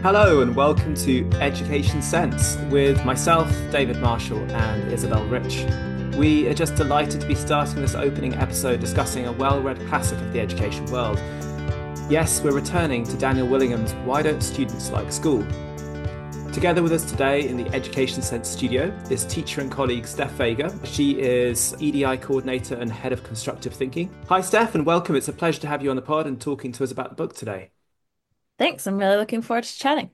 Hello and welcome to Education Sense with myself, David Marshall, and Isabel Rich. We are just delighted to be starting this opening episode discussing a well-read classic of the education world. Yes, we're returning to Daniel Willingham's Why Don't Students Like School? Together with us today in the Education Sense studio is teacher and colleague Steph Vega. She is EDI coordinator and head of constructive thinking. Hi Steph, and welcome. It's a pleasure to have you on the pod and talking to us about the book today. Thanks. I'm really looking forward to chatting.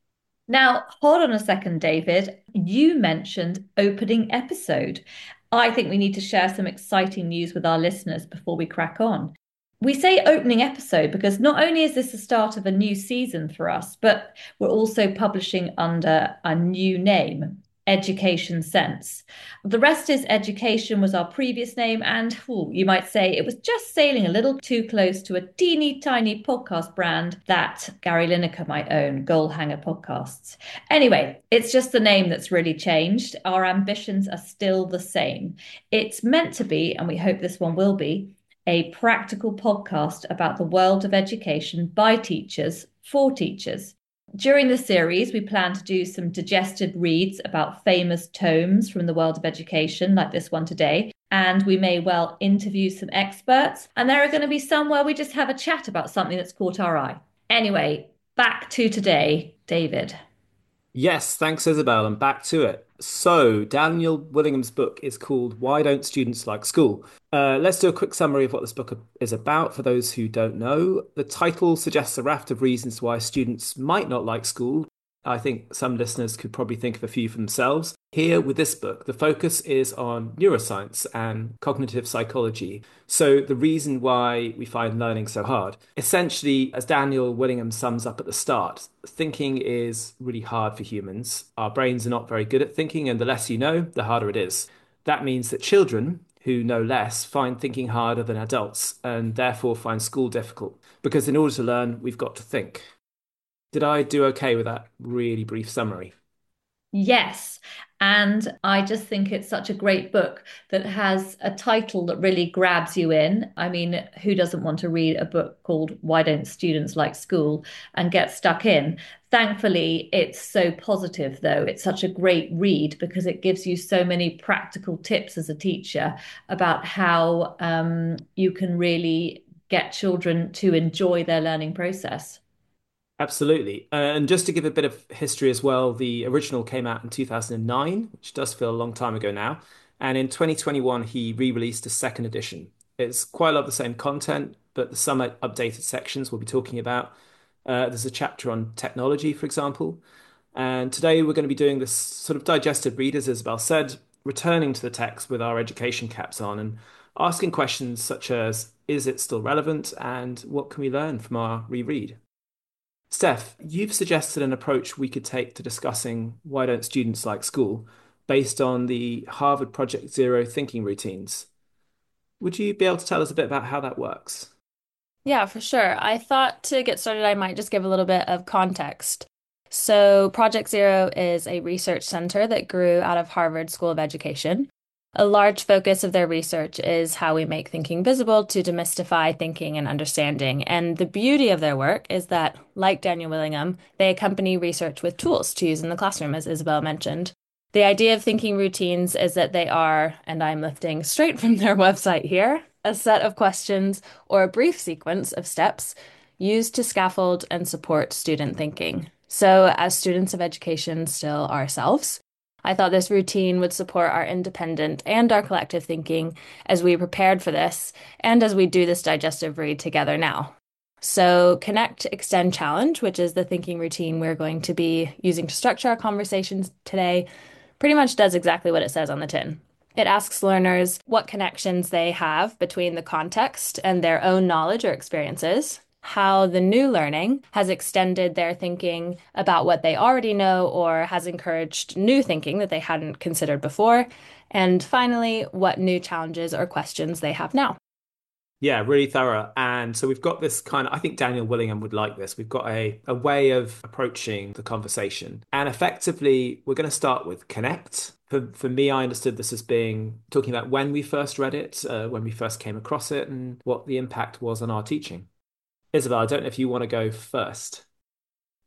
Now, hold on a second, David. You mentioned opening episode. I think we need to share some exciting news with our listeners before we crack on. We say opening episode because not only is this the start of a new season for us, but we're also publishing under a new name, Education Sense. The Rest is Education was our previous name, and you might say it was just sailing a little too close to a teeny tiny podcast brand that Gary Lineker might own, Goalhanger Podcasts. Anyway, it's just the name that's really changed. Our ambitions are still the same. It's meant to be, and we hope this one will be, a practical podcast about the world of education by teachers for teachers. During the series, we plan to do some digested reads about famous tomes from the world of education, like this one today. And we may well interview some experts. And there are going to be some where we just have a chat about something that's caught our eye. Anyway, back to today, David. Yes, thanks, Isabel, and back to it. So, Daniel Willingham's book is called Why Don't Students Like School? Let's do a quick summary of what this book is about for those who don't know. The title suggests a raft of reasons why students might not like school. I think some listeners could probably think of a few for themselves. Here, with this book, the focus is on neuroscience and cognitive psychology. So, the reason why we find learning so hard. Essentially, as Daniel Willingham sums up at the start, thinking is really hard for humans. Our brains are not very good at thinking, and the less you know, the harder it is. That means that children who know less find thinking harder than adults and therefore find school difficult. Because in order to learn, we've got to think. Did I do okay with that really brief summary? Yes. And I just think it's such a great book that has a title that really grabs you in. I mean, who doesn't want to read a book called Why Don't Students Like School and get stuck in? Thankfully, it's so positive, though. It's such a great read because it gives you so many practical tips as a teacher about how you can really get children to enjoy their learning process. Absolutely. And just to give a bit of history as well, the original came out in 2009, which does feel a long time ago now. And in 2021, he re-released a second edition. It's quite a lot of the same content, but the some updated sections we'll be talking about. There's a chapter on technology, for example. And today we're going to be doing this sort of digested read, as Isabel said, returning to the text with our education caps on and asking questions such as, is it still relevant? And what can we learn from our reread? Steph, you've suggested an approach we could take to discussing why don't students like school based on the Harvard Project Zero thinking routines. Would you be able to tell us a bit about how that works? Yeah, for sure. I thought to get started, I might just give a little bit of context. So, Project Zero is a research center that grew out of Harvard School of Education. A large focus of their research is how we make thinking visible to demystify thinking and understanding. And the beauty of their work is that, like Daniel Willingham, they accompany research with tools to use in the classroom, as Isabel mentioned. The idea of thinking routines is that they are, and I'm lifting straight from their website here, a set of questions or a brief sequence of steps used to scaffold and support student thinking. So, as students of education still ourselves, I thought this routine would support our independent and our collective thinking as we prepared for this and as we do this digestive read together now. So, Connect, Extend, Challenge, which is the thinking routine we're going to be using to structure our conversations today, pretty much does exactly what it says on the tin. It asks learners what connections they have between the context and their own knowledge or experiences, how the new learning has extended their thinking about what they already know or has encouraged new thinking that they hadn't considered before, and finally, what new challenges or questions they have now. Yeah, really thorough. And so we've got this kind of, I think Daniel Willingham would like this. We've got a way of approaching the conversation. And effectively, we're going to start with connect. For me, I understood this as being talking about when we first read it, when we first came across it, and what the impact was on our teaching. Isabel, I don't know if you want to go first.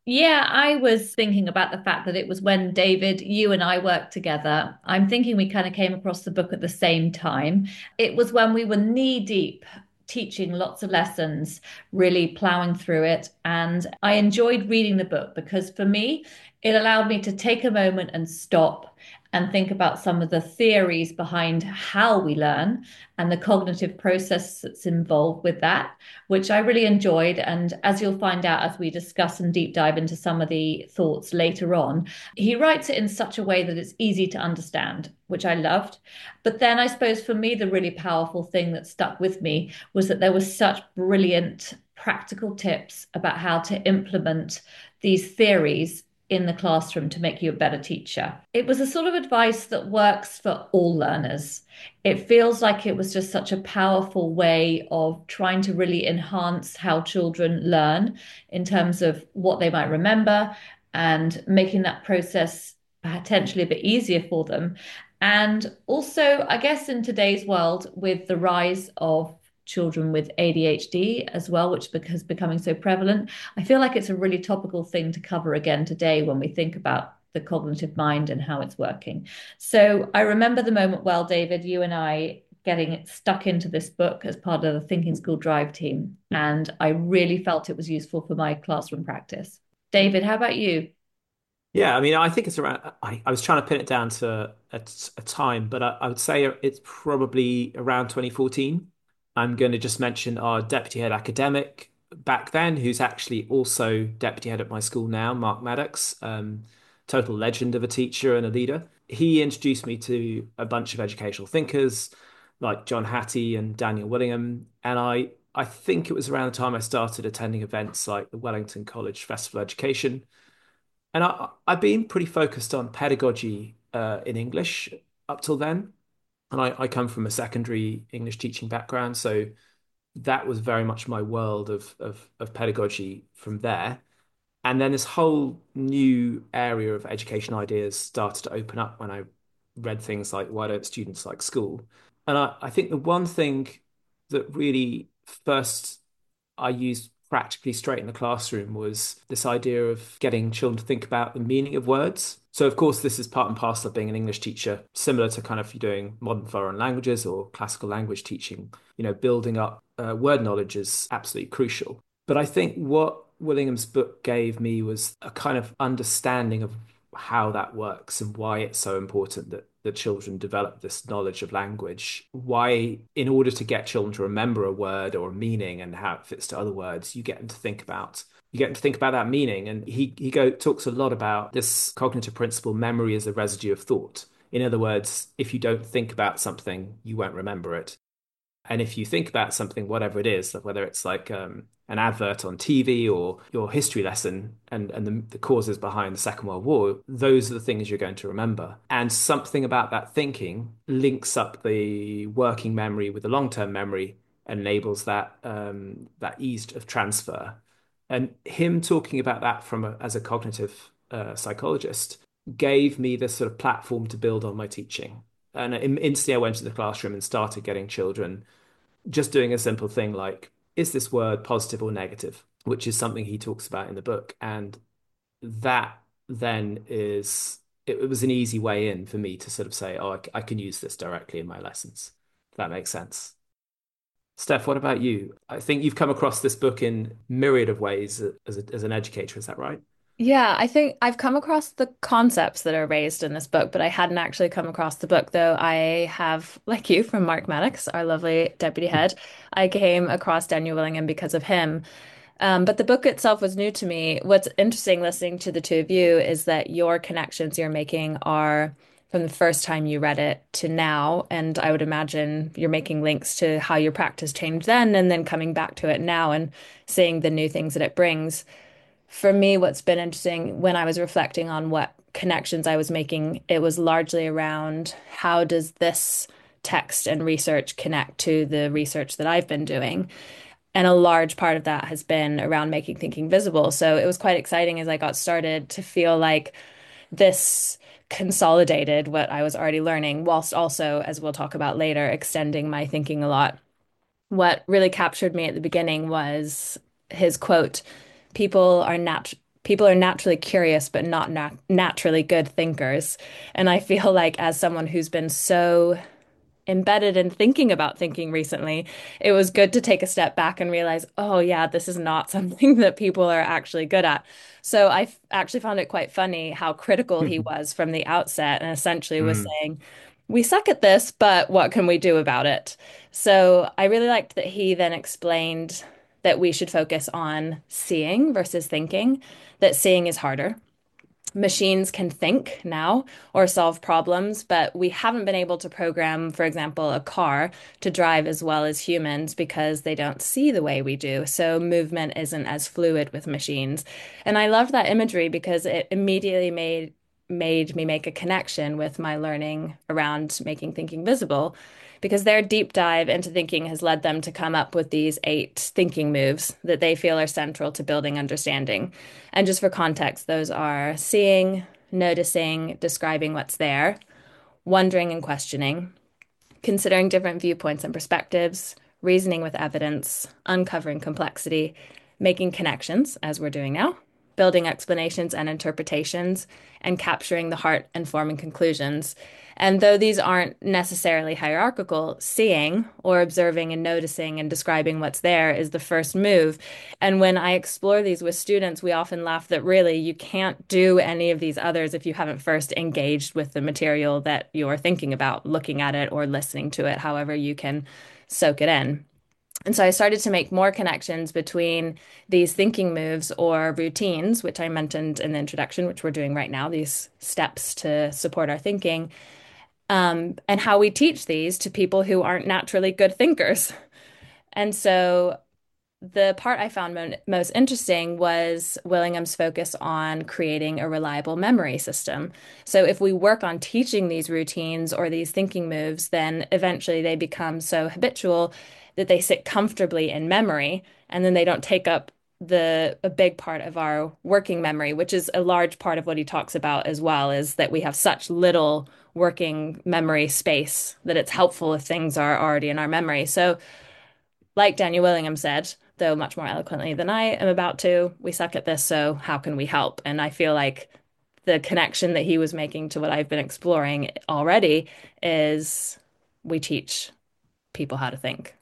Yeah, I was thinking about the fact that it was when David, you and I worked together. I'm thinking we kind of came across the book at the same time. It was when we were knee deep teaching lots of lessons, really plowing through it. And I enjoyed reading the book because for me, it allowed me to take a moment and stop and think about some of the theories behind how we learn and the cognitive process that's involved with that, which I really enjoyed. And as you'll find out as we discuss and deep dive into some of the thoughts later on, he writes it in such a way that it's easy to understand, which I loved. But then I suppose for me, the really powerful thing that stuck with me was that there was such brilliant practical tips about how to implement these theories in the classroom to make you a better teacher. It was a sort of advice that works for all learners. It feels like it was just such a powerful way of trying to really enhance how children learn in terms of what they might remember and making that process potentially a bit easier for them. And also, I guess in today's world, with the rise of children with ADHD as well, which is becoming so prevalent, I feel like it's a really topical thing to cover again today when we think about the cognitive mind and how it's working. So I remember the moment well, David, you and I getting stuck into this book as part of the Thinking School Drive team. And I really felt it was useful for my classroom practice. David, how about you? Yeah, I mean, I think it's around. I was trying to pin it down to a time, but I would say it's probably around 2014. I'm going to just mention our deputy head academic back then, who's actually also deputy head at my school now, Mark Maddox, total legend of a teacher and a leader. He introduced me to a bunch of educational thinkers like John Hattie and Daniel Willingham, and I think it was around the time I started attending events like the Wellington College Festival of Education, and I've been pretty focused on pedagogy in English up till then. And I come from a secondary English teaching background, so that was very much my world of pedagogy from there. And then this whole new area of education ideas started to open up when I read things like Why Don't Students Like School? And I think the one thing that really first I used practically straight in the classroom was this idea of getting children to think about the meaning of words. So, of course, this is part and parcel of being an English teacher, similar to kind of you doing modern foreign languages or classical language teaching. Building up word knowledge is absolutely crucial. But I think what Willingham's book gave me was a kind of understanding of how that works and why it's so important that the children develop this knowledge of language. Why, in order to get children to remember a word or a meaning and how it fits to other words, you get them to think about that meaning. And he talks a lot about this cognitive principle, memory is a residue of thought. In other words, if you don't think about something, you won't remember it. And if you think about something, whatever it is, whether it's like an advert on TV or your history lesson and the causes behind the Second World War, those are the things you're going to remember. And something about that thinking links up the working memory with the long-term memory and enables that ease of transfer. And him talking about that as a cognitive psychologist gave me this sort of platform to build on my teaching. And instantly I went to the classroom and started getting children just doing a simple thing like, is this word positive or negative? Which is something he talks about in the book. And that then it was an easy way in for me to sort of say, oh, I can use this directly in my lessons. If that makes sense. Steph, what about you? I think you've come across this book in myriad of ways as an educator. Is that right? Yeah, I think I've come across the concepts that are raised in this book, but I hadn't actually come across the book, though I have, like you, from Mark Maddox, our lovely deputy head. I came across Daniel Willingham because of him. But the book itself was new to me. What's interesting listening to the two of you is that your connections you're making are from the first time you read it to now. And I would imagine you're making links to how your practice changed then and then coming back to it now and seeing the new things that it brings. For me, what's been interesting when I was reflecting on what connections I was making, it was largely around how does this text and research connect to the research that I've been doing? And a large part of that has been around making thinking visible. So it was quite exciting as I got started to feel like this consolidated what I was already learning, whilst also, as we'll talk about later, extending my thinking a lot. What really captured me at the beginning was his quote, people are people are naturally curious, but not naturally good thinkers. And I feel like as someone who's been so embedded in thinking about thinking recently, it was good to take a step back and realize, oh, yeah, this is not something that people are actually good at. So actually found it quite funny how critical he was from the outset and essentially was Mm. saying, we suck at this, but what can we do about it? So I really liked that he then explained that we should focus on seeing versus thinking, that seeing is harder. Machines can think now or solve problems, but we haven't been able to program, for example, a car to drive as well as humans because they don't see the way we do. So movement isn't as fluid with machines. And I loved that imagery because it immediately made me make a connection with my learning around making thinking visible because their deep dive into thinking has led them to come up with these 8 thinking moves that they feel are central to building understanding. And just for context, those are seeing, noticing, describing what's there, wondering and questioning, considering different viewpoints and perspectives, reasoning with evidence, uncovering complexity, making connections, as we're doing now, building explanations and interpretations, and capturing the heart and forming conclusions. And though these aren't necessarily hierarchical, seeing or observing and noticing and describing what's there is the first move. And when I explore these with students, we often laugh that really you can't do any of these others if you haven't first engaged with the material that you're thinking about, looking at it or listening to it, however you can soak it in. And so I started to make more connections between these thinking moves or routines, which I mentioned in the introduction, which we're doing right now, these steps to support our thinking, and how we teach these to people who aren't naturally good thinkers. And so the part I found most interesting was Willingham's focus on creating a reliable memory system. So, if we work on teaching these routines or these thinking moves, then eventually they become so habitual that they sit comfortably in memory and then they don't take up a big part of our working memory, which is a large part of what he talks about as well, is that we have such little working memory space that it's helpful if things are already in our memory. So, like Daniel Willingham said, though much more eloquently than I am about to, we suck at this, so how can we help? And I feel like the connection that he was making to what I've been exploring already is we teach people how to think.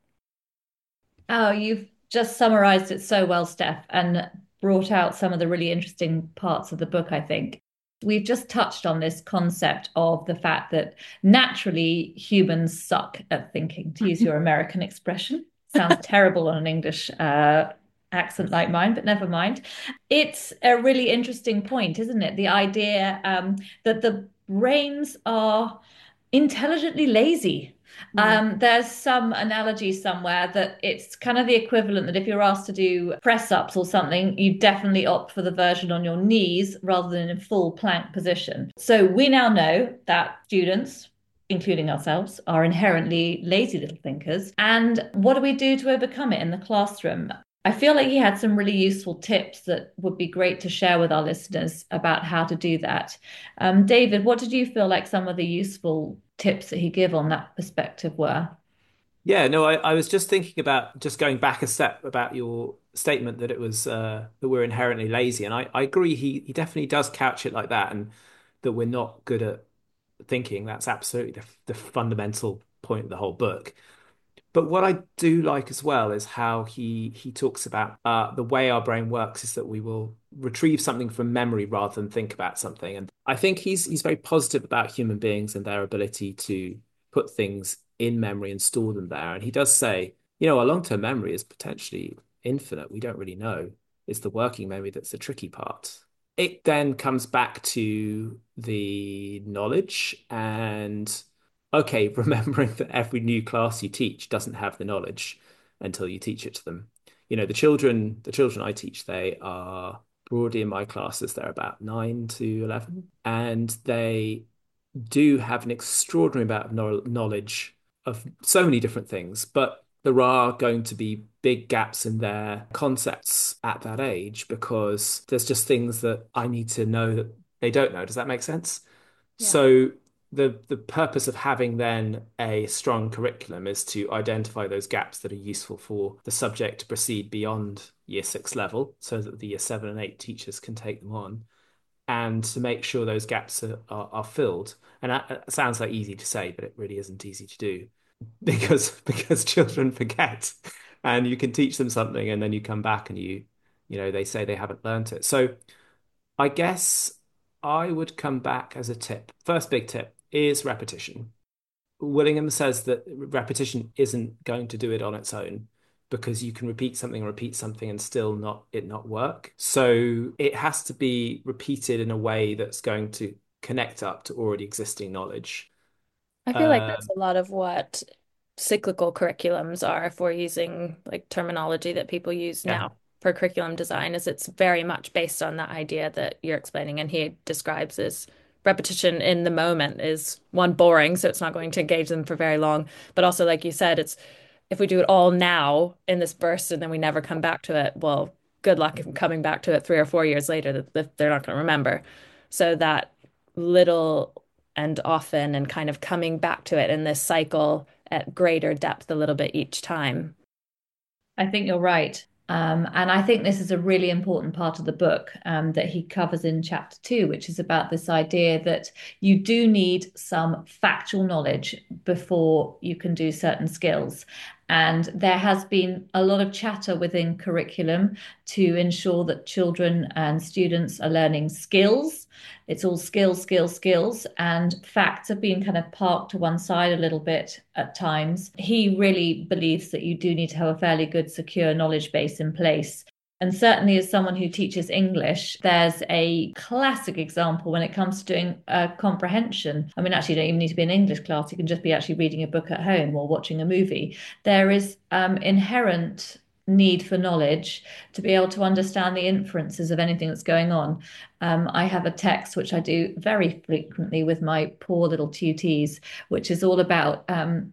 Oh, you've just summarized it so well, Steph, and brought out some of the really interesting parts of the book, I think. We've just touched on this concept of the fact that naturally humans suck at thinking, to use your American expression. Sounds terrible on an English accent like mine, but never mind. It's a really interesting point, isn't it? The idea that the brains are intelligently lazy. Mm. There's some analogy somewhere that it's kind of the equivalent that if you're asked to do press ups or something, you definitely opt for the version on your knees rather than in full plank position. So we now know that students, including ourselves, are inherently lazy little thinkers. And what do we do to overcome it in the classroom? I feel like he had some really useful tips that would be great to share with our listeners about how to do that. David, what did you feel like some of the useful tips that he gave on that perspective were? Yeah, no, I was just thinking about just going back a step about your statement that it was that we're inherently lazy, and I agree. He definitely does couch it like that, and that we're not good at thinking. That's absolutely the fundamental point of the whole book. But what I do like as well is how he talks about the way our brain works is that we will retrieve something from memory rather than think about something. And I think he's very positive about human beings and their ability to put things in memory and store them there. And he does say, our long-term memory is potentially infinite. We don't really know. It's the working memory that's the tricky part. It then comes back to the knowledge and okay, remembering that every new class you teach doesn't have the knowledge until you teach it to them. The children I teach, they are broadly in my classes, they're about 9 to 11, and they do have an extraordinary amount of knowledge of so many different things, but there are going to be big gaps in their concepts at that age because there's just things that I need to know that they don't know. Does that make sense? Yeah. So the purpose of having then a strong curriculum is to identify those gaps that are useful for the subject to proceed beyond year six level so that the year seven and eight teachers can take them on and to make sure those gaps are filled. And that sounds like easy to say, but it really isn't easy to do because children forget and you can teach them something and then you come back and they say they haven't learnt it. So I guess I would come back as a tip. First big tip is repetition. Willingham says that repetition isn't going to do it on its own because you can repeat something and still not work. So it has to be repeated in a way that's going to connect up to already existing knowledge. I feel like that's Um, a lot of what cyclical curriculums are, if we're using like terminology that people use yeah, now for curriculum design, is it's very much based on that idea that you're explaining and he describes as repetition in the moment is one boring, so it's not going to engage them for very long. But also, like you said, it's if we do it all now in this burst and then we never come back to it, well, good luck in coming back to it 3 or 4 years later that they're not going to remember. So that little and often and kind of coming back to it in this cycle at greater depth a little bit each time. I think you're right. And I think this is a really important part of the book that he covers in chapter 2, which is about this idea that you do need some factual knowledge before you can do certain skills. And there has been a lot of chatter within curriculum to ensure that children and students are learning skills. It's all skills, skills, skills, and facts have been kind of parked to one side a little bit at times. He really believes that you do need to have a fairly good, secure knowledge base in place. And certainly, as someone who teaches English, there's a classic example when it comes to doing comprehension. I mean, actually, you don't even need to be in an English class. You can just be actually reading a book at home or watching a movie. There is inherent need for knowledge to be able to understand the inferences of anything that's going on. I have a text which I do very frequently with my poor little tutees, which is all about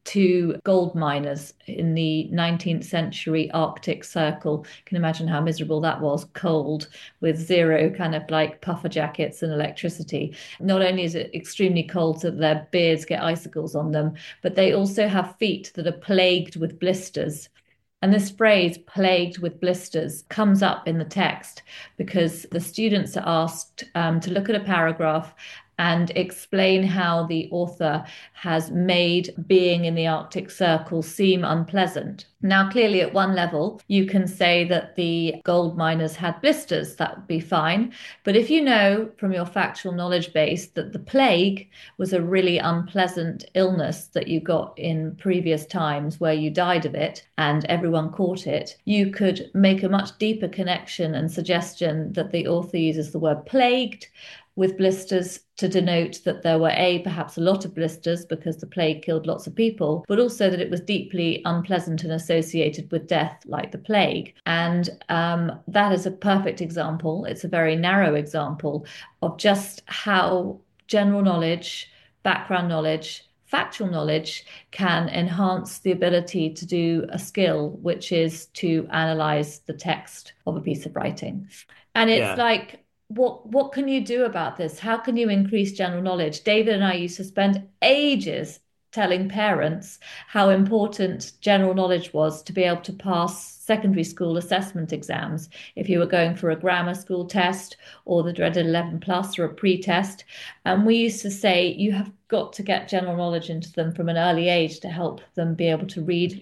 two gold miners in the 19th century Arctic Circle. You can imagine how miserable that was, cold, with zero kind of like puffer jackets and electricity. Not only is it extremely cold so that their beards get icicles on them, but they also have feet that are plagued with blisters. And this phrase, plagued with blisters, comes up in the text because the students are asked to look at a paragraph and explain how the author has made being in the Arctic Circle seem unpleasant. Now, clearly, at one level, you can say that the gold miners had blisters, that would be fine. But if you know from your factual knowledge base that the plague was a really unpleasant illness that you got in previous times where you died of it and everyone caught it, you could make a much deeper connection and suggestion that the author uses the word plagued with blisters to denote that there were perhaps a lot of blisters because the plague killed lots of people, but also that it was deeply unpleasant and associated with death like the plague. And that is a perfect example. It's a very narrow example of just how general knowledge, background knowledge, factual knowledge can enhance the ability to do a skill, which is to analyze the text of a piece of writing. And it's yeah, like, what can you do about this? How can you increase general knowledge? David and I used to spend ages telling parents how important general knowledge was to be able to pass secondary school assessment exams if you were going for a grammar school test or the dreaded 11 plus or a pre-test. And we used to say you have got to get general knowledge into them from an early age to help them be able to read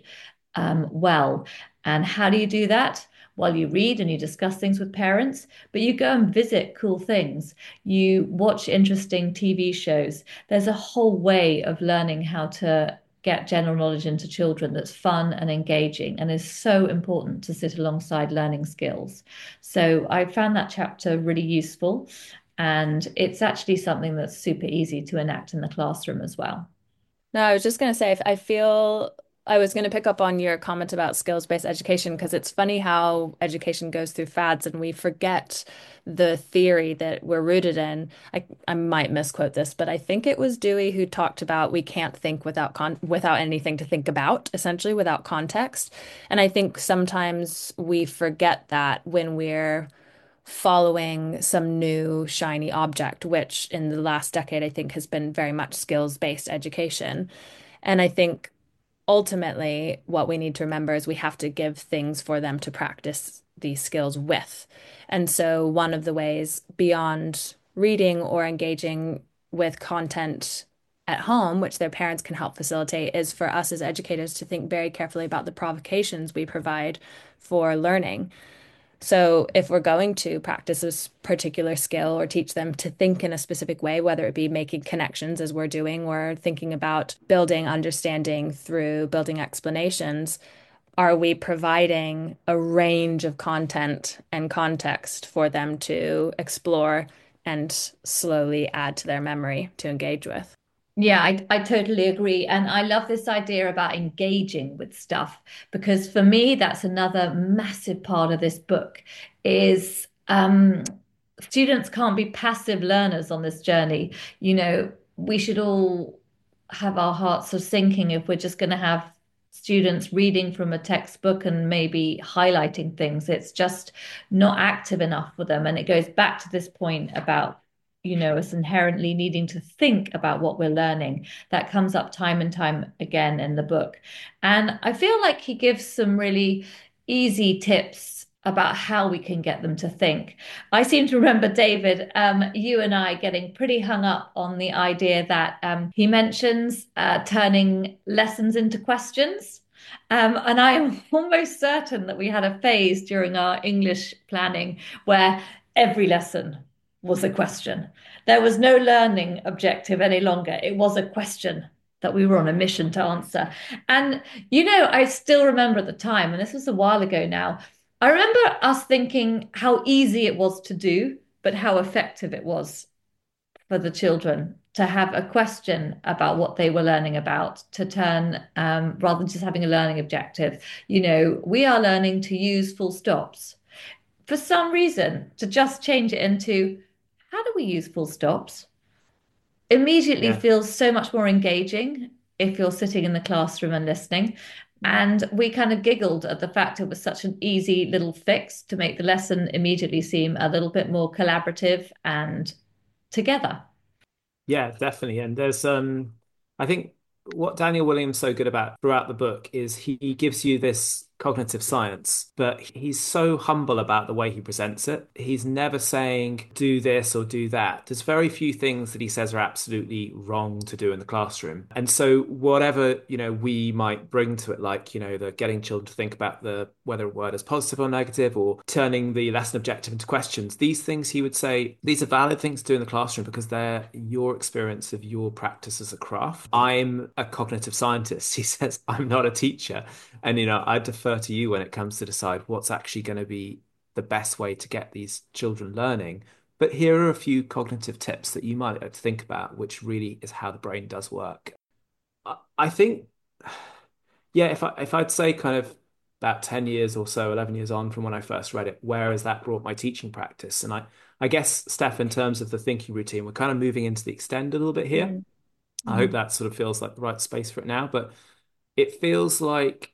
well. And how do you do that? Well, you read and you discuss things with parents, but you go and visit cool things. You watch interesting TV shows. There's a whole way of learning how to get general knowledge into children that's fun and engaging and is so important to sit alongside learning skills. So I found that chapter really useful. And it's actually something that's super easy to enact in the classroom as well. No, I was just going to say, I feel I was going to pick up on your comment about skills-based education because it's funny how education goes through fads and we forget the theory that we're rooted in. I might misquote this, but I think it was Dewey who talked about we can't think without anything to think about, essentially without context. And I think sometimes we forget that when we're following some new shiny object, which in the last decade, I think, has been very much skills-based education. And I think ultimately, what we need to remember is we have to give things for them to practice these skills with. And so, one of the ways beyond reading or engaging with content at home, which their parents can help facilitate, is for us as educators to think very carefully about the provocations we provide for learning. So, if we're going to practice this particular skill or teach them to think in a specific way, whether it be making connections as we're doing, or thinking about building understanding through building explanations, are we providing a range of content and context for them to explore and slowly add to their memory to engage with? Yeah, I totally agree. And I love this idea about engaging with stuff because for me, that's another massive part of this book is students can't be passive learners on this journey. You know, we should all have our hearts sort of sinking if we're just going to have students reading from a textbook and maybe highlighting things. It's just not active enough for them. And it goes back to this point about us inherently needing to think about what we're learning. That comes up time and time again in the book. And I feel like he gives some really easy tips about how we can get them to think. I seem to remember, David, you and I getting pretty hung up on the idea that he mentions turning lessons into questions. And I am almost certain that we had a phase during our English planning where every lesson was a question. There was no learning objective any longer. It was a question that we were on a mission to answer. And, I still remember at the time, and this was a while ago now, I remember us thinking how easy it was to do, but how effective it was for the children to have a question about what they were learning about, to turn, rather than just having a learning objective. We are learning to use full stops. For some reason, to just change it into how do we use full stops immediately Yeah. feels so much more engaging if you're sitting in the classroom and listening. And we kind of giggled at the fact it was such an easy little fix to make the lesson immediately seem a little bit more collaborative and together. Yeah, definitely. And there's I think what Daniel Williams is so good about throughout the book is he gives you this cognitive science, but he's so humble about the way he presents it. He's never saying do this or do that. There's very few things that he says are absolutely wrong to do in the classroom. And so whatever, we might bring to it, like, the getting children to think about the whether a word is positive or negative or turning the lesson objective into questions, these things he would say these are valid things to do in the classroom because they're your experience of your practice as a craft. I'm a cognitive scientist. He says, I'm not a teacher. And, I defer to you when it comes to decide what's actually going to be the best way to get these children learning. But here are a few cognitive tips that you might like to think about, which really is how the brain does work. I think, yeah, if I'd say kind of about 10 years or so, 11 years on from when I first read it, where has that brought my teaching practice? And I guess, Steph, in terms of the thinking routine, we're kind of moving into the extend a little bit here. Mm. I hope Mm. that sort of feels like the right space for it now, but it feels like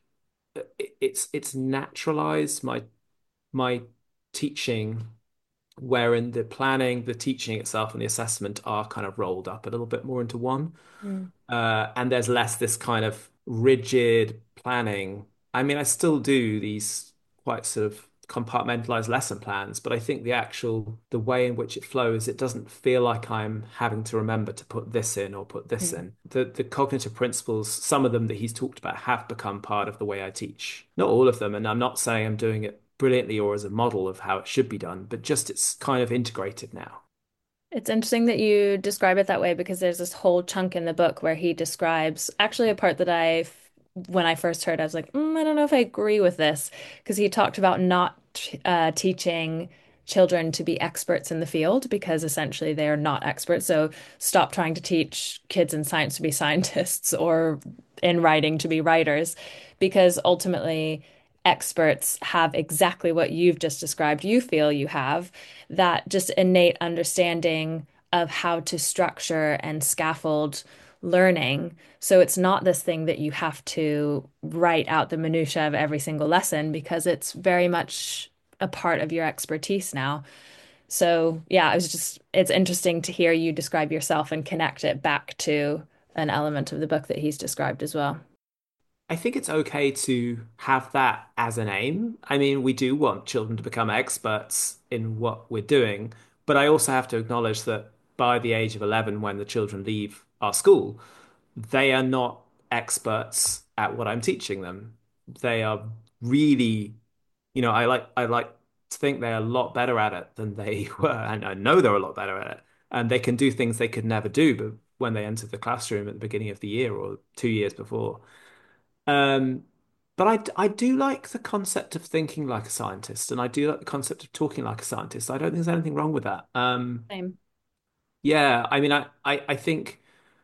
it's naturalized my teaching, wherein the planning, the teaching itself, and the assessment are kind of rolled up a little bit more into one. Mm. And there's less this kind of rigid planning. I mean, I still do these quite sort of compartmentalized lesson plans, but I think the way in which it flows, it doesn't feel like I'm having to remember to put this in or put this Mm. in. The cognitive principles, some of them that he's talked about have become part of the way I teach. Not all of them, and I'm not saying I'm doing it brilliantly or as a model of how it should be done, but just it's kind of integrated now. It's interesting that you describe it that way because there's this whole chunk in the book where he describes actually a part that when I first heard, I was like, I don't know if I agree with this because he talked about not teaching children to be experts in the field because essentially they are not experts. So stop trying to teach kids in science to be scientists or in writing to be writers because ultimately experts have exactly what you've just described, you feel you have that just innate understanding of how to structure and scaffold learning. So it's not this thing that you have to write out the minutia of every single lesson because it's very much a part of your expertise now. So, yeah, it's interesting to hear you describe yourself and connect it back to an element of the book that he's described as well. I think it's okay to have that as an aim. I mean, we do want children to become experts in what we're doing, but I also have to acknowledge that by the age of 11, when the children leave our school, they are not experts at what I'm teaching them. They are really, I like to think they're a lot better at it than they were, and I know they're a lot better at it. And they can do things they could never do, but when they enter the classroom at the beginning of the year or 2 years before. Um, but I do like the concept of thinking like a scientist, and I do like the concept of talking like a scientist. I don't think there's anything wrong with that. Same. Yeah, I mean, I think.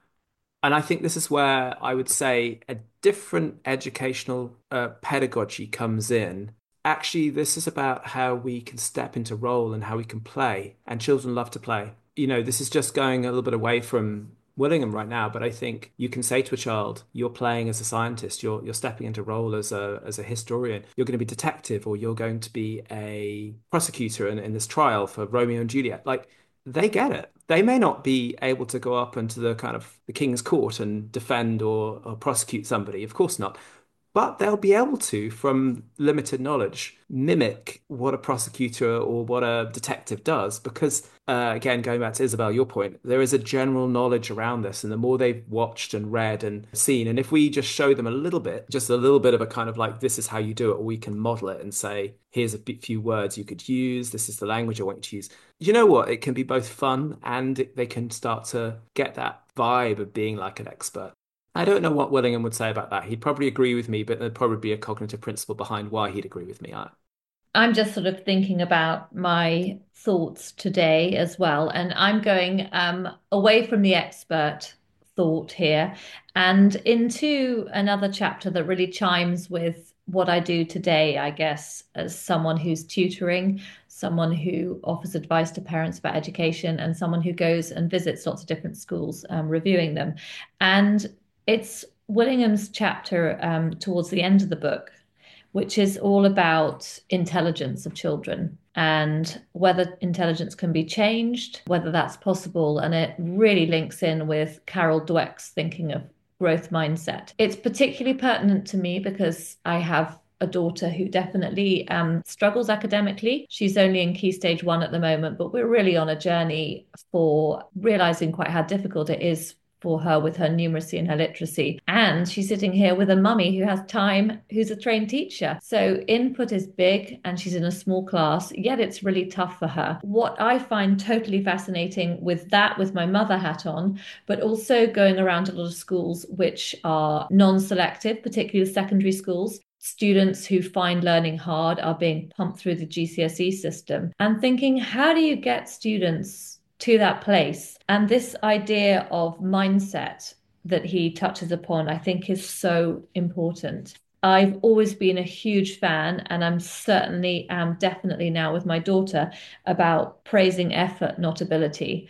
And I think this is where I would say a different educational pedagogy comes in. Actually, this is about how we can step into role and how we can play. And children love to play. This is just going a little bit away from Willingham right now, but I think you can say to a child, you're playing as a scientist, you're stepping into role as a historian. You're going to be detective, or you're going to be a prosecutor in this trial for Romeo and Juliet. Like, they get it. They may not be able to go up into the kind of the king's court and defend or prosecute somebody, of course not. But they'll be able to, from limited knowledge, mimic what a prosecutor or what a detective does. Because, again, going back to Isabel, your point, there is a general knowledge around this. And the more they've watched and read and seen, and if we just show them a little bit, just a little bit of a kind of like, this is how you do it, or we can model it and say, here's a few words you could use, this is the language I want you to use. You know what? It can be both fun and they can start to get that vibe of being like an expert. I don't know what Willingham would say about that. He'd probably agree with me, but there'd probably be a cognitive principle behind why he'd agree with me. I'm just sort of thinking about my thoughts today as well, and I'm going away from the expert thought here and into another chapter that really chimes with what I do today, I guess, as someone who's tutoring, someone who offers advice to parents about education, and someone who goes and visits lots of different schools, reviewing them. And it's Willingham's chapter towards the end of the book, which is all about intelligence of children and whether intelligence can be changed, whether that's possible. And it really links in with Carol Dweck's thinking of growth mindset. It's particularly pertinent to me because I have a daughter who definitely struggles academically. She's only in Key Stage 1 at the moment, but we're really on a journey for realizing quite how difficult it is for her with her numeracy and her literacy. And she's sitting here with a mummy who has time, who's a trained teacher. So input is big and she's in a small class, yet it's really tough for her. What I find totally fascinating with that, with my mother hat on, but also going around a lot of schools which are non-selective, particularly secondary schools, students who find learning hard are being pumped through the GCSE system, and thinking, how do you get students to that place? And this idea of mindset that he touches upon, I think, is so important. I've always been a huge fan, and I'm certainly am definitely now with my daughter, about praising effort, not ability.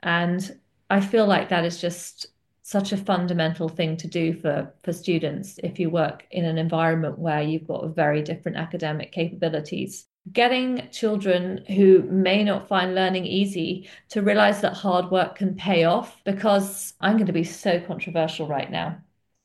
And I feel like that is just such a fundamental thing to do for students if you work in an environment where you've got very different academic capabilities. Getting children who may not find learning easy to realize that hard work can pay off, because I'm going to be so controversial right now.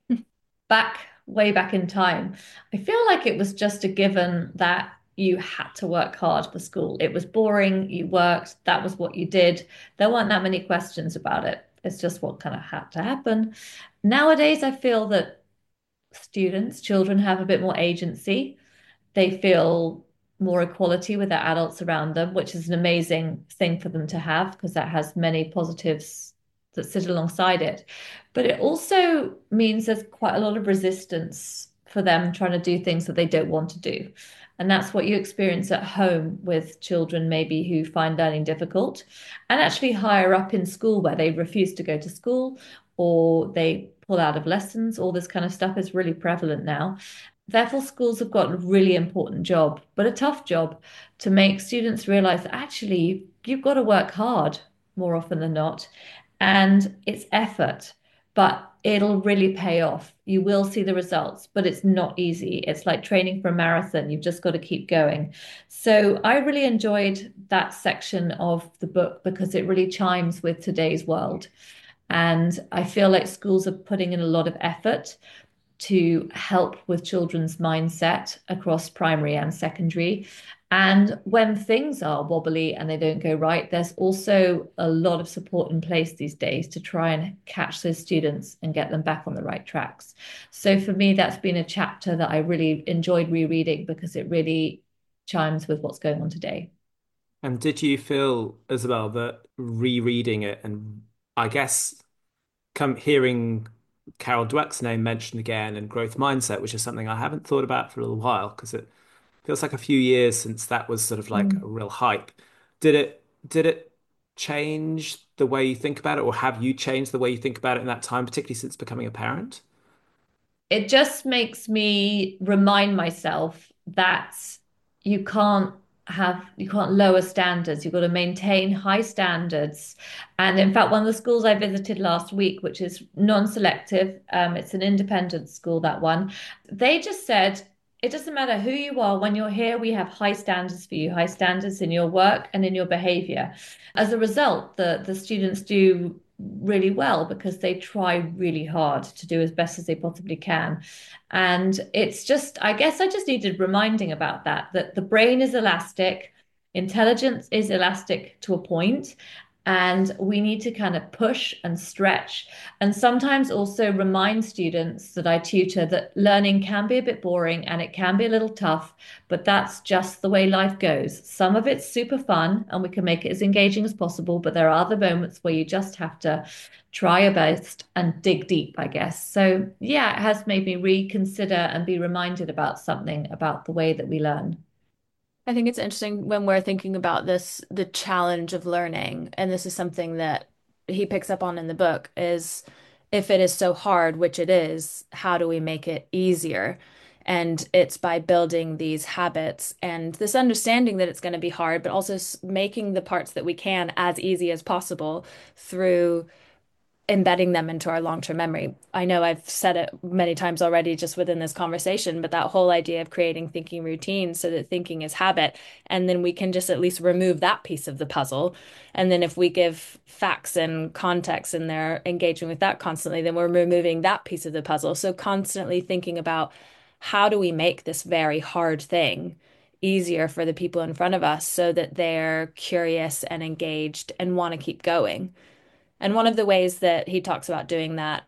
Way back in time, I feel like it was just a given that you had to work hard for school. It was boring, you worked, that was what you did. There weren't that many questions about it. It's just what kind of had to happen. Nowadays, I feel that children have a bit more agency. They feel more equality with their adults around them, which is an amazing thing for them to have because that has many positives that sit alongside it. But it also means there's quite a lot of resistance for them trying to do things that they don't want to do. And that's what you experience at home with children, maybe who find learning difficult, and actually higher up in school where they refuse to go to school or they pull out of lessons. All this kind of stuff is really prevalent now. Therefore, schools have got a really important job, but a tough job, to make students realize that actually you've got to work hard more often than not. And it's effort. but it'll really pay off. You will see the results, but it's not easy. It's like training for a marathon. You've just got to keep going. So I really enjoyed that section of the book because it really chimes with today's world. And I feel like schools are putting in a lot of effort to help with children's mindset across primary and secondary. And when things are wobbly and they don't go right, there's also a lot of support in place these days to try and catch those students and get them back on the right tracks. So for me, that's been a chapter that I really enjoyed rereading because it really chimes with what's going on today. And did you feel, Isabel, that rereading it and I guess come hearing Carol Dweck's name mentioned again and growth mindset, which is something I haven't thought about for a little while because it feels like a few years since that was sort of like a Mm. real hype. Did it change the way you think about it, or have you changed the way you think about it in that time, particularly since becoming a parent? It just makes me remind myself that you can't you can't lower standards. You've got to maintain high standards. And in fact, one of the schools I visited last week, which is non-selective, it's an independent school, that one, they just said it doesn't matter who you are, when you're here, we have high standards for you, high standards in your work and in your behavior. As a result, the students do really well because they try really hard to do as best as they possibly can. And it's just, I guess I just needed reminding about that, that the brain is elastic, intelligence is elastic to a point, and we need to kind of push and stretch. And sometimes also remind students that I tutor that learning can be a bit boring and it can be a little tough, but that's just the way life goes. Some of it's super fun and we can make it as engaging as possible, but there are other moments where you just have to try your best and dig deep, I guess. So, yeah, it has made me reconsider and be reminded about something about the way that we learn. I think it's interesting when we're thinking about this, the challenge of learning, and this is something that he picks up on in the book, is if it is so hard, which it is, how do we make it easier? And it's by building these habits and this understanding that it's going to be hard, but also making the parts that we can as easy as possible through embedding them into our long-term memory. I know I've said it many times already just within this conversation, but that whole idea of creating thinking routines so that thinking is habit, and then we can just at least remove that piece of the puzzle. And then if we give facts and context and they're engaging with that constantly, then we're removing that piece of the puzzle. So constantly thinking about how do we make this very hard thing easier for the people in front of us so that they're curious and engaged and want to keep going. And one of the ways that he talks about doing that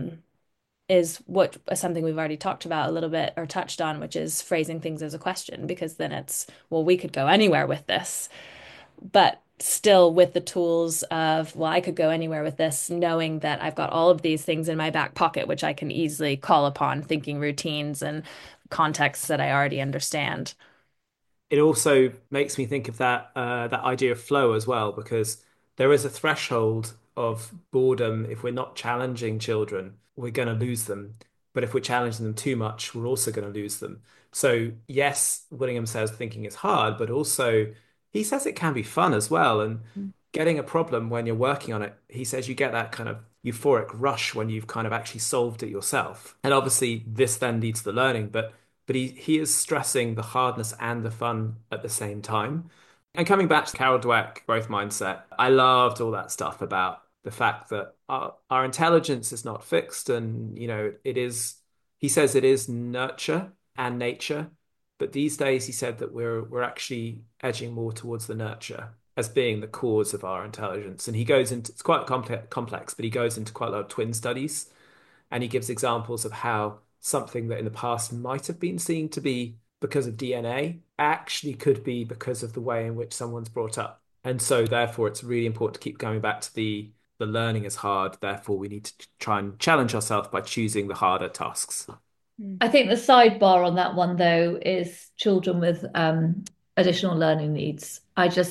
is what something we've already talked about a little bit or touched on, which is phrasing things as a question, because then it's, well, we could go anywhere with this, but still with the tools of, well, I could go anywhere with this, knowing that I've got all of these things in my back pocket, which I can easily call upon, thinking routines and contexts that I already understand. It also makes me think of that idea of flow as well, because there is a threshold of boredom. If we're not challenging children, we're going to lose them. But if we're challenging them too much, we're also going to lose them. So yes, Willingham says thinking is hard, but also he says it can be fun as well. And getting a problem when you're working on it, he says you get that kind of euphoric rush when you've kind of actually solved it yourself. And obviously this then leads to the learning, but he is stressing the hardness and the fun at the same time. And coming back to Carol Dweck, growth mindset, I loved all that stuff about the fact that our intelligence is not fixed, and it is. He says it is nurture and nature, but these days he said that we're actually edging more towards the nurture as being the cause of our intelligence. And he goes into it's quite complex, but he goes into quite a lot of twin studies and he gives examples of how something that in the past might have been seen to be because of DNA actually could be because of the way in which someone's brought up. And so therefore it's really important to keep going back to the learning is hard, therefore we need to try and challenge ourselves by choosing the harder tasks. Mm. I think the sidebar on that one, though, is children with additional learning needs.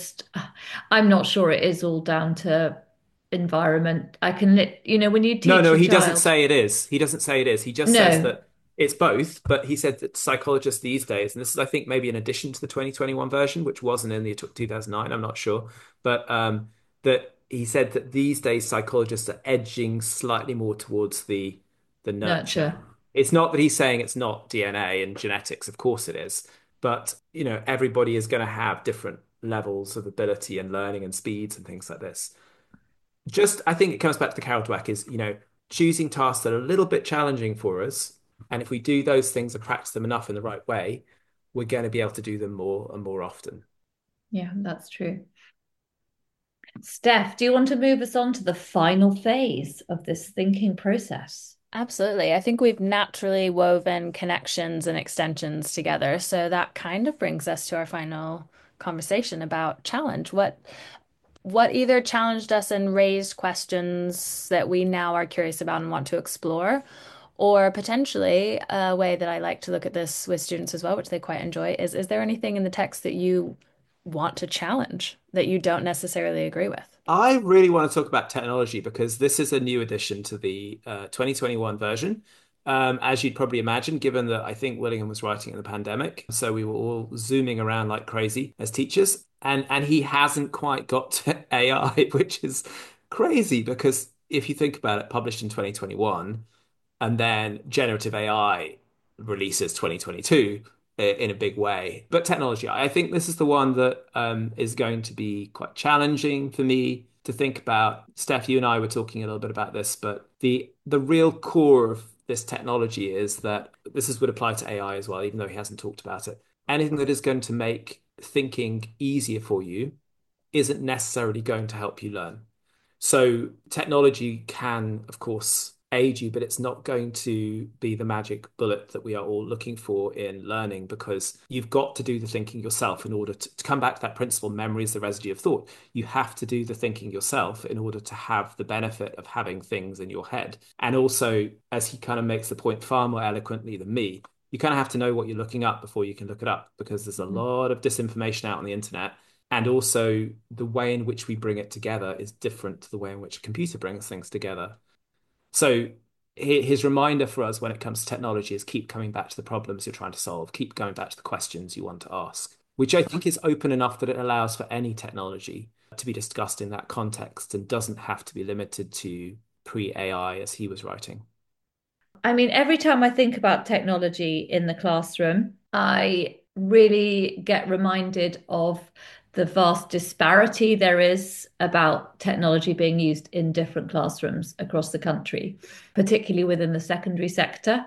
I'm not sure it is all down to environment. When you No, teach no, a he doesn't child, say it is. He doesn't say it is. He just says no, that it's both, but he said that psychologists these days, and this is, I think, maybe in addition to the 2021 version, which wasn't in the 2009, I'm not sure, but that he said that these days psychologists are edging slightly more towards the nurture. Nurture. It's not that he's saying it's not DNA and genetics, of course it is, but everybody is going to have different levels of ability and learning and speeds and things like this. Just I think it comes back to the Carol Dweck is, choosing tasks that are a little bit challenging for us. And if we do those things and practice them enough in the right way, we're going to be able to do them more and more often. Yeah, that's true. Steph, do you want to move us on to the final phase of this thinking process? Absolutely. I think we've naturally woven connections and extensions together. So that kind of brings us to our final conversation about challenge. What either challenged us and raised questions that we now are curious about and want to explore, or potentially a way that I like to look at this with students as well, which they quite enjoy, is there anything in the text that you want to challenge that you don't necessarily agree with? I really want to talk about technology because this is a new addition to the 2021 version. As you'd probably imagine, given that I think Willingham was writing in the pandemic, so we were all zooming around like crazy as teachers, and he hasn't quite got to AI, which is crazy because if you think about it, published in 2021, and then generative AI releases 2022 in a big way. But technology, I think this is the one that is going to be quite challenging for me to think about. Steph, you and I were talking a little bit about this, but the real core of this technology is that this would apply to AI as well, even though he hasn't talked about it. Anything that is going to make thinking easier for you isn't necessarily going to help you learn. So technology can, of course, aid you, but it's not going to be the magic bullet that we are all looking for in learning because you've got to do the thinking yourself in order to come back to that principle, memory is the residue of thought. You have to do the thinking yourself in order to have the benefit of having things in your head. And also, as he kind of makes the point far more eloquently than me, you kind of have to know what you're looking up before you can look it up because there's a lot of disinformation out on the internet. And also, the way in which we bring it together is different to the way in which a computer brings things together. So, his reminder for us when it comes to technology is keep coming back to the problems you're trying to solve, keep going back to the questions you want to ask, which I think is open enough that it allows for any technology to be discussed in that context and doesn't have to be limited to pre-AI as he was writing. I mean, every time I think about technology in the classroom, I really get reminded of the vast disparity there is about technology being used in different classrooms across the country, particularly within the secondary sector.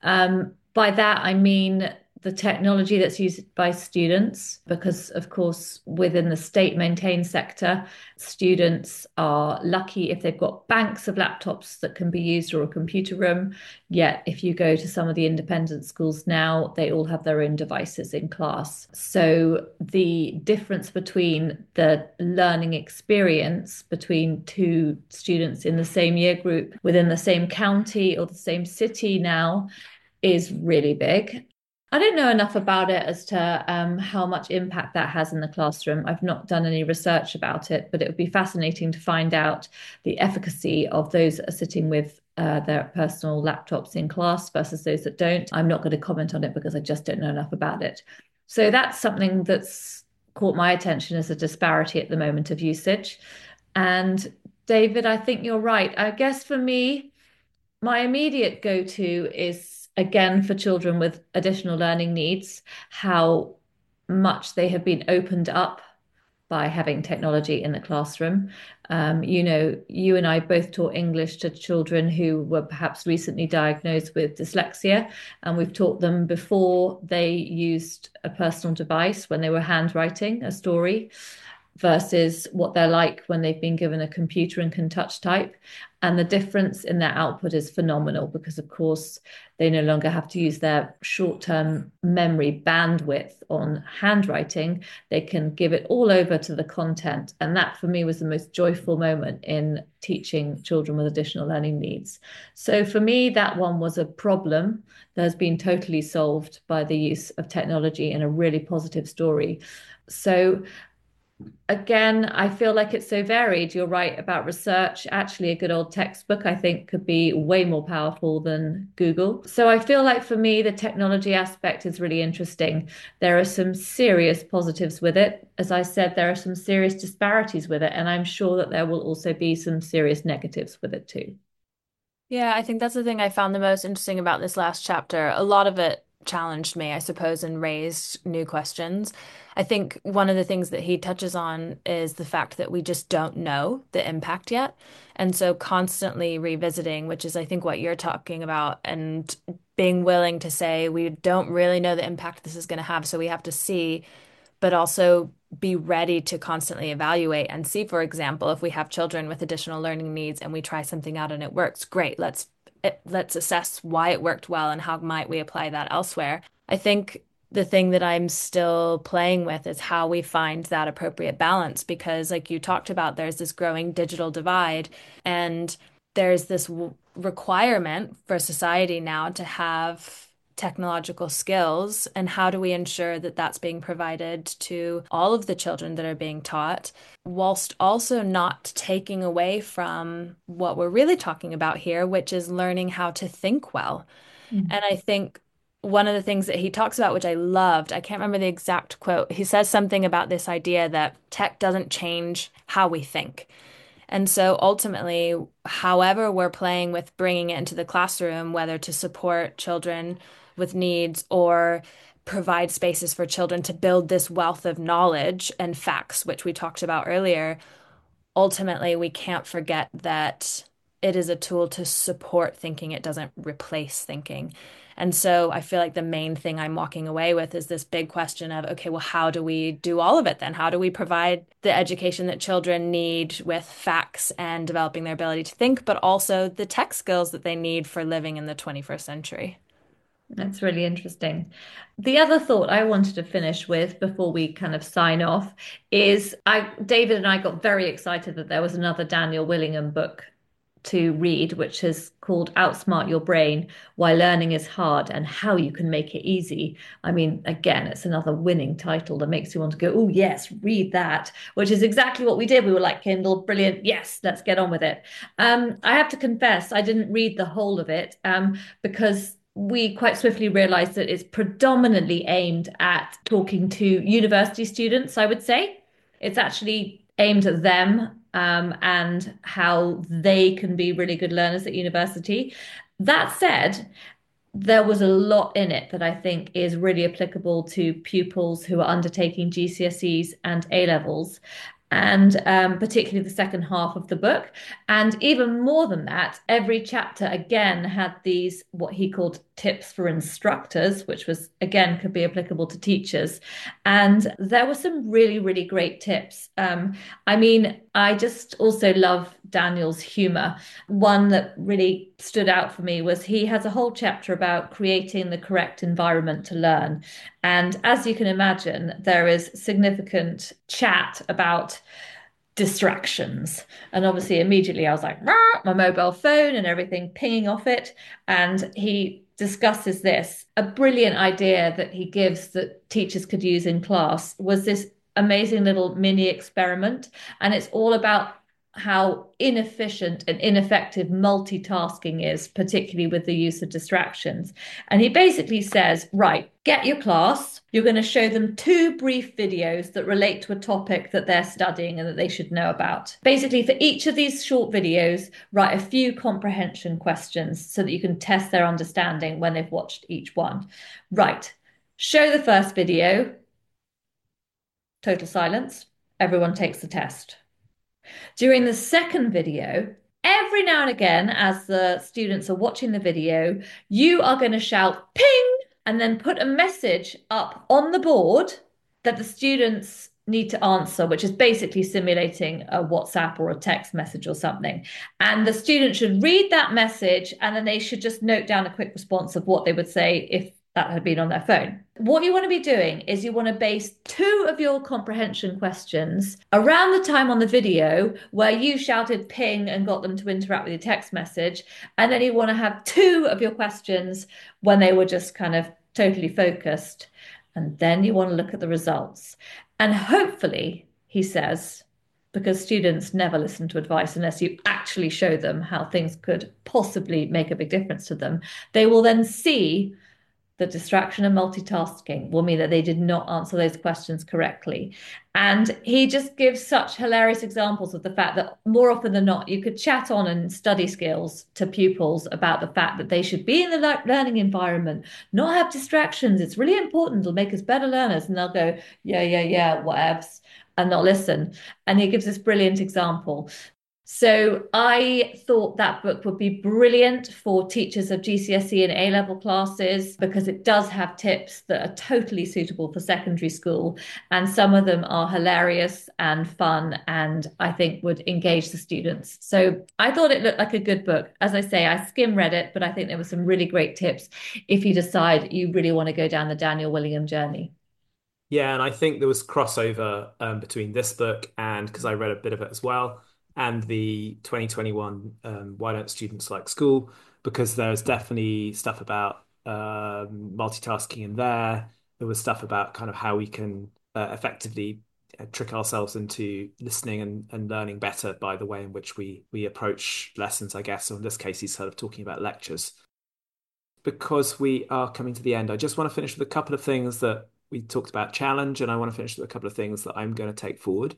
By that, I mean the technology that's used by students, because, of course, within the state maintained sector, students are lucky if they've got banks of laptops that can be used or a computer room. Yet, if you go to some of the independent schools now, they all have their own devices in class. So, the difference between the learning experience between two students in the same year group within the same county or the same city now is really big. I don't know enough about it as to how much impact that has in the classroom. I've not done any research about it, but it would be fascinating to find out the efficacy of those that are sitting with their personal laptops in class versus those that don't. I'm not going to comment on it because I just don't know enough about it. So that's something that's caught my attention as a disparity at the moment of usage. And David, I think you're right. I guess for me, my immediate go-to is again for children with additional learning needs, how much they have been opened up by having technology in the classroom. You and I both taught English to children who were perhaps recently diagnosed with dyslexia, and we've taught them before they used a personal device when they were handwriting a story versus what they're like when they've been given a computer and can touch type. And the difference in their output is phenomenal because, of course, they no longer have to use their short-term memory bandwidth on handwriting. They can give it all over to the content. And that, for me, was the most joyful moment in teaching children with additional learning needs. So for me, that one was a problem that has been totally solved by the use of technology in a really positive story. So Again, I feel like it's so varied. You're right about research. Actually, a good old textbook, I think, could be way more powerful than Google. So I feel like for me, the technology aspect is really interesting. There are some serious positives with it. As I said, there are some serious disparities with it. And I'm sure that there will also be some serious negatives with it too. Yeah, I think that's the thing I found the most interesting about this last chapter. A lot of it challenged me, I suppose, and raised new questions. I think one of the things that he touches on is the fact that we just don't know the impact yet. And so constantly revisiting, which is, I think, what you're talking about, and being willing to say, we don't really know the impact this is going to have. So we have to see, but also be ready to constantly evaluate and see, for example, if we have children with additional learning needs and we try something out and it works, great. Let's assess why it worked well and how might we apply that elsewhere. I think the thing that I'm still playing with is how we find that appropriate balance because, like you talked about, there's this growing digital divide and there's this requirement for society now to have technological skills, and how do we ensure that that's being provided to all of the children that are being taught, whilst also not taking away from what we're really talking about here, which is learning how to think well. Mm. And I think one of the things that he talks about, which I loved, I can't remember the exact quote, he says something about this idea that tech doesn't change how we think. And so ultimately, however we're playing with bringing it into the classroom, whether to support children with needs or provide spaces for children to build this wealth of knowledge and facts, which we talked about earlier, ultimately, we can't forget that it is a tool to support thinking. It doesn't replace thinking. And so I feel like the main thing I'm walking away with is this big question of, okay, well, how do we do all of it then? How do we provide the education that children need with facts and developing their ability to think, but also the tech skills that they need for living in the 21st century? That's really interesting. The other thought I wanted to finish with before we kind of sign off is David and I got very excited that there was another Daniel Willingham book to read, which is called Outsmart Your Brain: Why Learning is Hard and How You Can Make It Easy. I mean, again, it's another winning title that makes you want to go, oh, yes, read that, which is exactly what we did. We were like, Kindle, brilliant. Yes, let's get on with it. I have to confess, I didn't read the whole of it because we quite swiftly realized that it's predominantly aimed at talking to university students, I would say. It's actually aimed at them and how they can be really good learners at university. That said, there was a lot in it that I think is really applicable to pupils who are undertaking GCSEs and A levels, and particularly the second half of the book. And even more than that, every chapter again had these what he called tips for instructors, which was again could be applicable to teachers. And there were some really, really great tips. I mean, I just also love Daniel's humor. One that really stood out for me was he has a whole chapter about creating the correct environment to learn. And as you can imagine, there is significant chat about distractions. And obviously, immediately I was like, my mobile phone and everything pinging off it. And he discusses this. A brilliant idea that he gives that teachers could use in class was this amazing little mini experiment. And it's all about how inefficient and ineffective multitasking is, particularly with the use of distractions. And he basically says, right, get your class. You're going to show them two brief videos that relate to a topic that they're studying and that they should know about. Basically, for each of these short videos, write a few comprehension questions so that you can test their understanding when they've watched each one. Right. Show the first video. Total silence. Everyone takes the test. During the second video, every now and again, as the students are watching the video, you are going to shout ping and then put a message up on the board that the students need to answer, which is basically simulating a WhatsApp or a text message or something. And the student should read that message and then they should just note down a quick response of what they would say if that had been on their phone. What you want to be doing is you want to base two of your comprehension questions around the time on the video where you shouted ping and got them to interact with your text message. And then you want to have two of your questions when they were just kind of totally focused. And then you want to look at the results. And hopefully, he says, because students never listen to advice unless you actually show them how things could possibly make a big difference to them. They will then see the distraction and multitasking will mean that they did not answer those questions correctly. And he just gives such hilarious examples of the fact that more often than not, you could chat on and study skills to pupils about the fact that they should be in the learning environment, not have distractions. It's really important. It'll make us better learners. And they'll go, yeah, yeah, yeah, whatevs, and not listen. And he gives this brilliant example. So I thought that book would be brilliant for teachers of GCSE and A-level classes because it does have tips that are totally suitable for secondary school. And some of them are hilarious and fun and I think would engage the students. So I thought it looked like a good book. As I say, I skim read it, but I think there were some really great tips if you decide you really want to go down the Daniel Willingham journey. Yeah, and I think there was crossover between this book and because I read a bit of it as well, and the 2021 Why Don't Students Like School? Because there's definitely stuff about multitasking in there. There was stuff about kind of how we can effectively trick ourselves into listening and learning better by the way in which we approach lessons, I guess. So in this case, he's sort of talking about lectures because we are coming to the end, I just want to finish with a couple of things that we talked about challenge, and I want to finish with a couple of things that I'm going to take forward.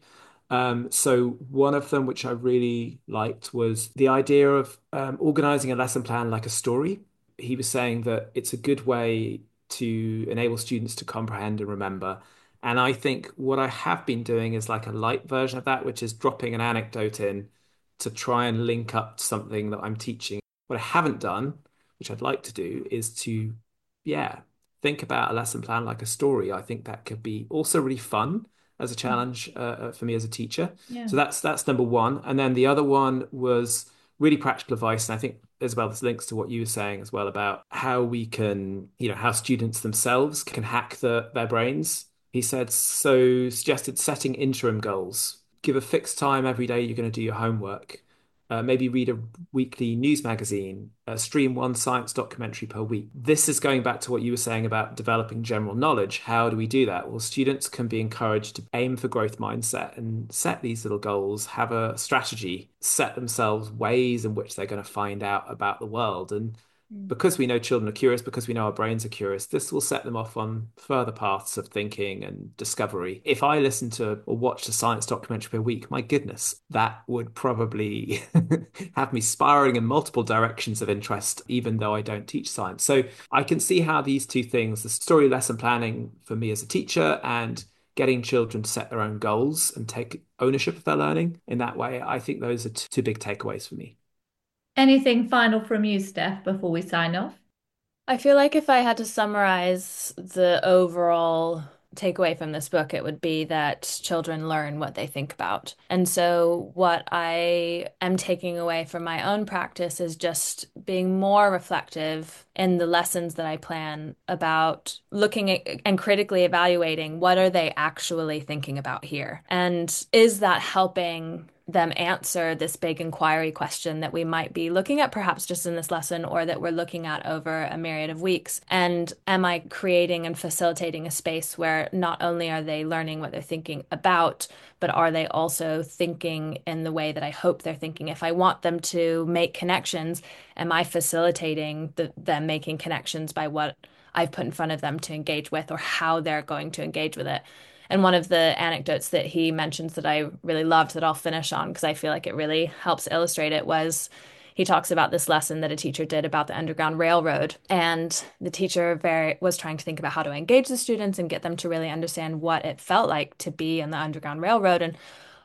So one of them, which I really liked, was the idea of organizing a lesson plan like a story. He was saying that it's a good way to enable students to comprehend and remember. And I think what I have been doing is like a light version of that, which is dropping an anecdote in to try and link up to something that I'm teaching. What I haven't done, which I'd like to do, is to, yeah, think about a lesson plan like a story. I think that could be also really fun as a challenge for me as a teacher. Yeah. So that's number one. And then the other one was really practical advice. And I think as well, there's links to what you were saying as well about how we can, how students themselves can hack their brains. He said, so suggested setting interim goals. Give a fixed time every day you're going to do your homework. Maybe read a weekly news magazine, stream one science documentary per week. This is going back to what you were saying about developing general knowledge. How do we do that? Well, students can be encouraged to aim for growth mindset and set these little goals, have a strategy, set themselves ways in which they're going to find out about the world. And because we know children are curious, because we know our brains are curious, this will set them off on further paths of thinking and discovery. If I listened to or watched a science documentary per week, my goodness, that would probably have me spiraling in multiple directions of interest, even though I don't teach science. So I can see how these two things, the story lesson planning for me as a teacher and getting children to set their own goals and take ownership of their learning in that way, I think those are two big takeaways for me. Anything final from you, Steph, before we sign off? I feel like if I had to summarize the overall takeaway from this book, it would be that children learn what they think about. And so, what I am taking away from my own practice is just being more reflective in the lessons that I plan about looking at and critically evaluating what are they actually thinking about here? And is that helping them answer this big inquiry question that we might be looking at perhaps just in this lesson or that we're looking at over a myriad of weeks? And am I creating and facilitating a space where not only are they learning what they're thinking about, but are they also thinking in the way that I hope they're thinking? If I want them to make connections, am I facilitating them making connections by what I've put in front of them to engage with or how they're going to engage with it? And one of the anecdotes that he mentions that I really loved that I'll finish on because I feel like it really helps illustrate it was he talks about this lesson that a teacher did about the Underground Railroad. And the teacher was trying to think about how to engage the students and get them to really understand what it felt like to be in the Underground Railroad and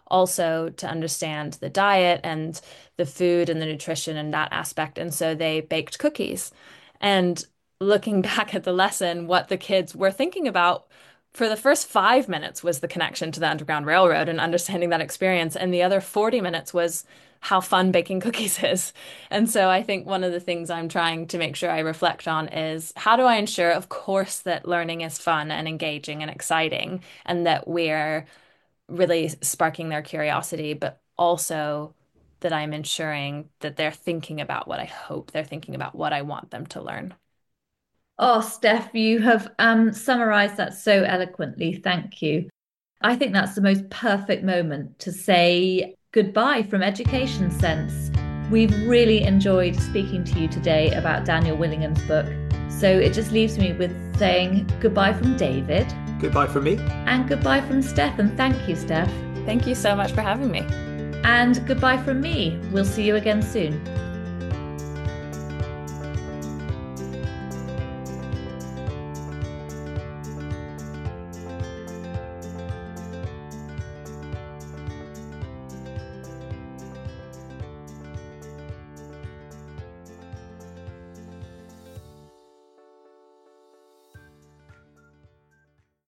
also to understand the diet and the food and the nutrition and that aspect. And so they baked cookies. And looking back at the lesson, what the kids were thinking about for the first 5 minutes was the connection to the Underground Railroad and understanding that experience. And the other 40 minutes was how fun baking cookies is. And so I think one of the things I'm trying to make sure I reflect on is how do I ensure, of course, that learning is fun and engaging and exciting and that we're really sparking their curiosity, but also that I'm ensuring that they're thinking about what I hope they're thinking about, what I want them to learn. Oh, Steph, you have summarized that so eloquently. Thank you. I think that's the most perfect moment to say goodbye from Education Sense. We've really enjoyed speaking to you today about Daniel Willingham's book. So it just leaves me with saying goodbye from David. Goodbye from me. And goodbye from Steph. And thank you, Steph. Thank you so much for having me. And goodbye from me. We'll see you again soon.